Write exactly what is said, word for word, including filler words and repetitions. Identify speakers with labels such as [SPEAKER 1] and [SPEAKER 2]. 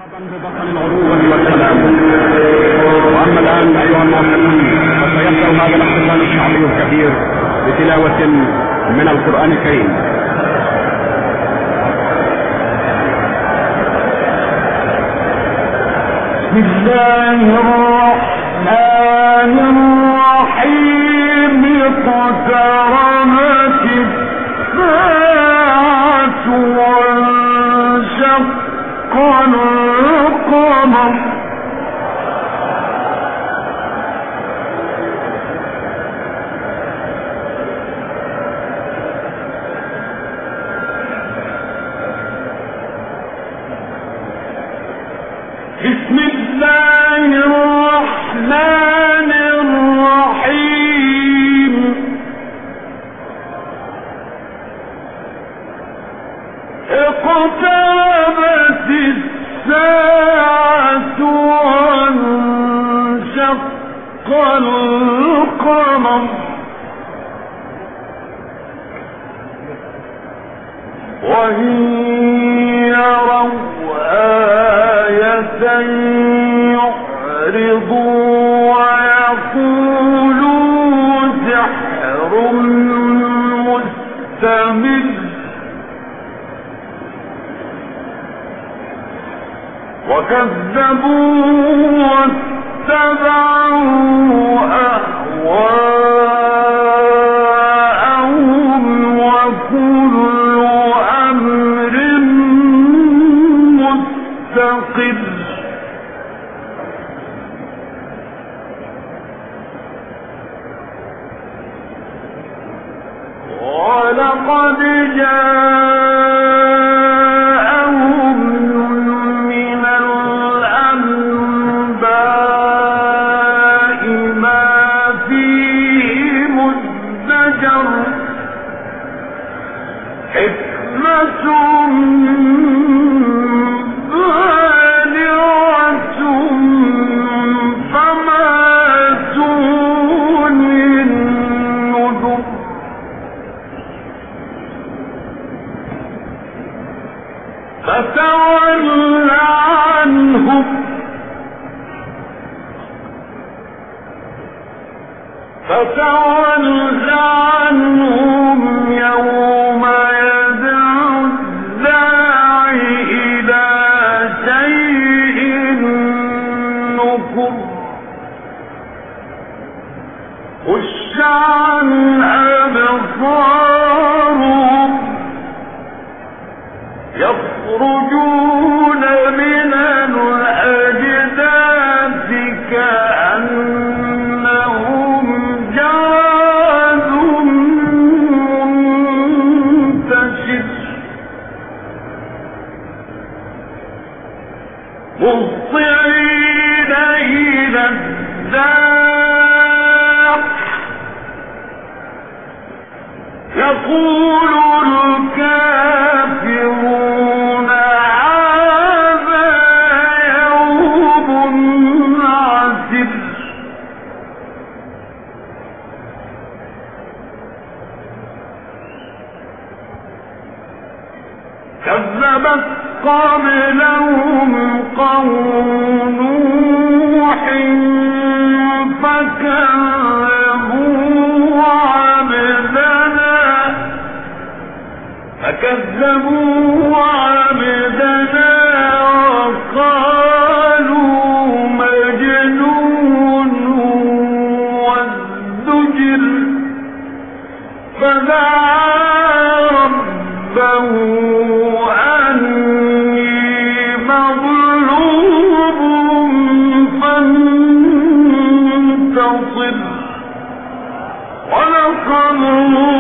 [SPEAKER 1] ببطل العلو والسلام. واما الان ايها الناصرون فسيبدا هذا الاحتفال الشعبي الكبير بتلاوه من القران الكريم.
[SPEAKER 2] بسم الله الرحمن الرحيم. اقتربت الساعة وانشق القمر. بسم الله الرحمن الرحيم. اقتربت الساعة وانشق القمر. وإن يروا آية يعرضوا ويقولوا سحر مستمر. وكذبوا واتبعوا أهواءهم وكل أمر مستقر. ولقد جاءهم من الأنباء ما فيه مزدجر. حكمة بالغة فما تغني النذر. فتول عنهم فتول عنهم يوم يدعو الداعي إلى شيء نكر. خش عن أبصارهم يخرجون من الأجداث كأنهم جراد منتشر. مهطعين إلى الداع يقول الكافرون هذا يوم عسر. كذبت قبلهم قوم نوح فكذبوا عبدنا فكذبوا عبدنا وقالوا مجنون وازدجر. فدعا ربه أني مغلوب فانتصر. ولقد